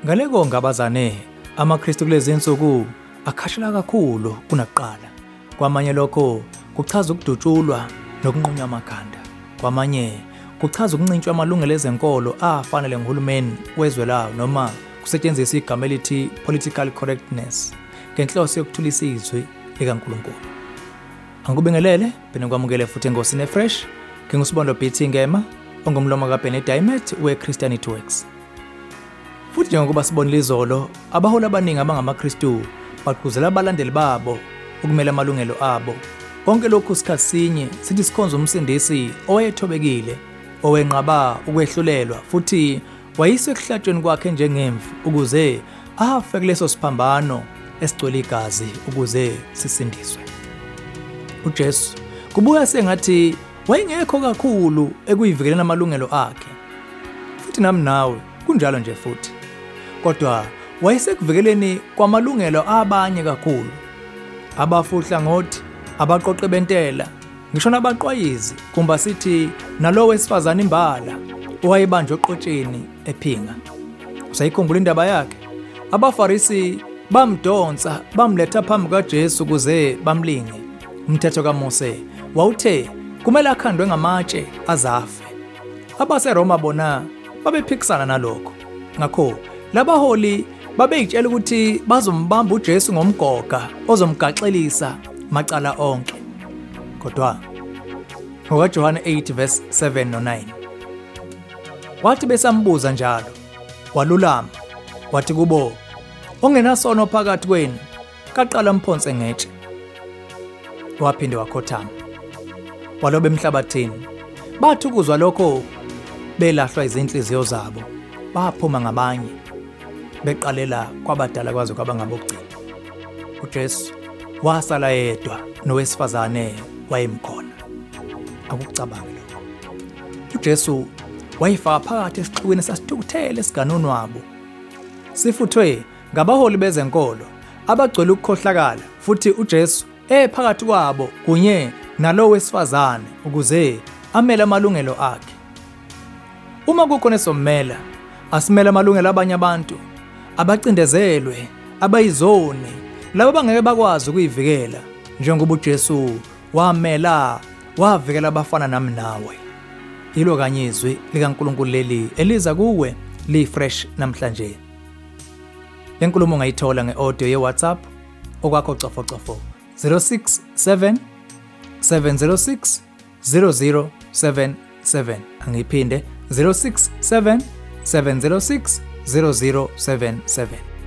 Ngaleko ngabazane amaKristu kulezi insuku akhashela kakhulu kunakuqala. Kwamanye lokho kuchaza ukudutshulwa nokunqunywa amakhanda. Kwamanye kuchaza ukuncintshwa amalungelo ezenkolo afanele nguhulumeni wezwe lawo noma kusetshenziswa igama elithi political correctness ngenhloso yokuthulisa izwi likaNkulunkulu. Angikubingelele bene kwamukele futhi engosini fresh ngingusibonda BT Ngema ongumlomo kaBenedict weChristianity Works. Futhi njengoba sibonile izolo abaholi abaningi abangamaKristu bagqugquzela abalandeli babo ukumela amalungelo abo. Konke lokhu isikhathi sinye sithi sikhonza umsindisi owayethobekile owenqaba ukwehlulelwa futhi wayiswe ekuhlatshweni kwakhe njengemvu ukuze afe kuleso siphambano esigcwele igazi ukuze sisindiswe. uJesu kubuya sengathi wayengekho kakhulu ekuyivikeleni amalungelo akhe. Futhi nami nawe kunjalo nje futhi. Kodwa wayesekuvikeleni kwamalungelo abanye kakhulu. Abafuhla ngothi, abaqoqe bentela, ngisho nabaqwayizi kumba sithi nalo wesifazana imbala owayebanjwe eqotsheni ephinga. Usayikhumbula indaba yakhe? AbaFarisi bamdonsa bamletha phambi kaJesu ukuze bamlinge. Umthetho kaMose wawuthe kumele akhandwe ngamatshe azafe. AbaseRoma bona babephikisana nalokho. Ngakho labaholi babeyitshela ukuthi bazombamba uJesu ngomgoga ozomgaxelisa macala onke. Kodwa ngoJohane 8 verse 7 no 9 wathi besambuza njalo walulama wathi kubo, ongenasono phakathi kwenu kaqala mphonse ngetshe. Waphinde wakhothama walobe emhlabathini. Bathi ukuzwa lokho belahlwa izinhliziyo zabo baphuma ngabanye beqalela kwabadala kwaze kwaba ngabokugcina. uJesu wasala yedwa nowesifazane wayemkhona. Akucabange lokho. uJesu wayifaka phakathi esixukwini sasithukuthele esiganonwabo. Sifuthwe ngabaholi bezenkolo abagcwele ukukhohlakala futhi uJesu phakathi kwabo kunye nalo wesifazane ukuze amele amalungelo akhe. Uma kukhona esomela asimele amalungelo abanye abantu abacindezelwe abayizoni labo bangeke bakwazi ukuyivikela njengoba uJesu wamela wavikela abafana nami nawe. Yilo kanye izwi likaNkulunkulu leli eliza kuwe li fresh namhlanje. Lenkulumo ungayithola ngeaudio yeWhatsApp okwakho cofocofo 067 706 0077. Angiphinde 067 706 0077.